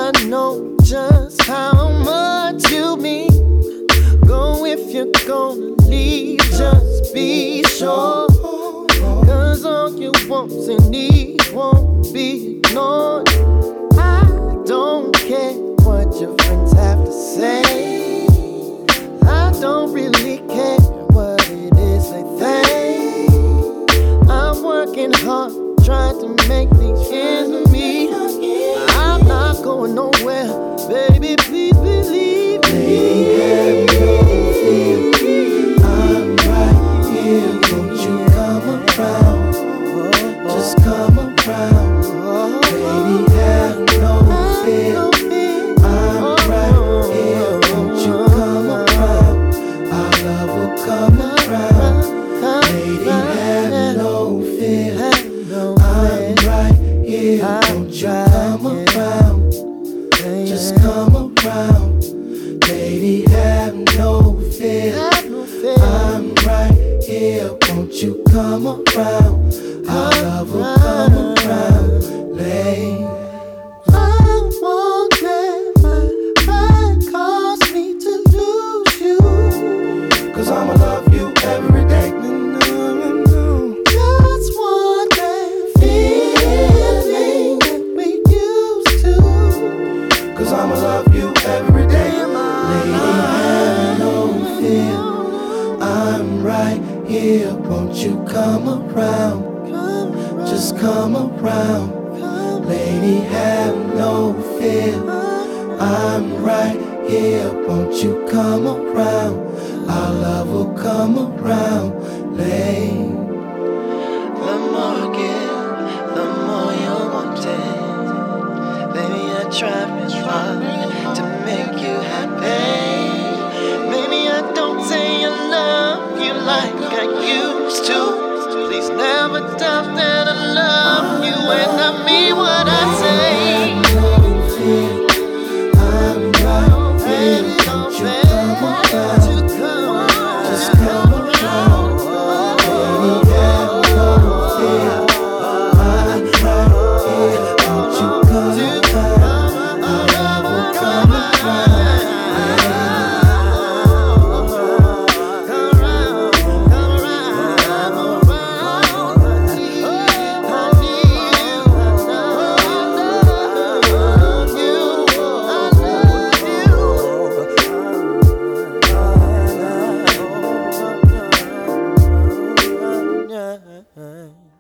I know just how much you mean. Go if you're gonna leave, just be sure. Cause all your wants and needs won't be ignored. I don't care what your friends have to say. I don't really care what it is they think. I'm working hard, trying to make things ends meet. I'm not going nowhere, baby, please believe me. I'm right here, won't you come around? Just come around, baby, have no fear. I'm right here, won't you come around? Our love will come around, lady, have no fear. I'm right here, won't you come around? Just come around, lady, have no fear. I'm right here, won't you come around? Our love will come around, lady. I won't let my pride cause me to lose you. Cause I'ma love you every day. Just want that feeling that we used to. Cause I'ma love you every day. Lady, have no fear. I'm right here, won't you come around? Just come around, lady, have no fear. I'm right here, won't you come around? Our love will come around, lady. The more I give, the more you're wanting. Baby, I try real hard to make you happy. Maybe I don't say I love you like I used to. Please never doubt that I love you and I mean what I say. I'm right here, won't you come around? Just come around, baby, have no fear. I'm right here, won't you come around? Our love will come around. Yeah.